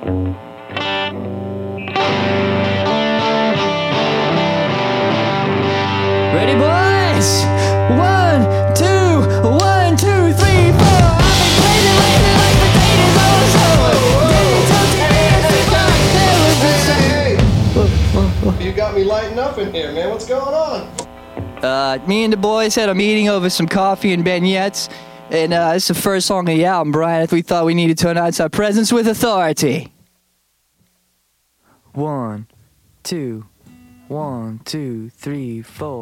Ready, boys? 1, 2, 1, 2, 3, 4. I've been crazy lately like potatoes on the stove. You got me lighting up in here, man. What's going on? Me and the boys had a meeting over some coffee and beignets, and it's the first song of the album, Brian. We thought we needed to announce our presence with authority. 1, 2, 1, 2, 3, 4.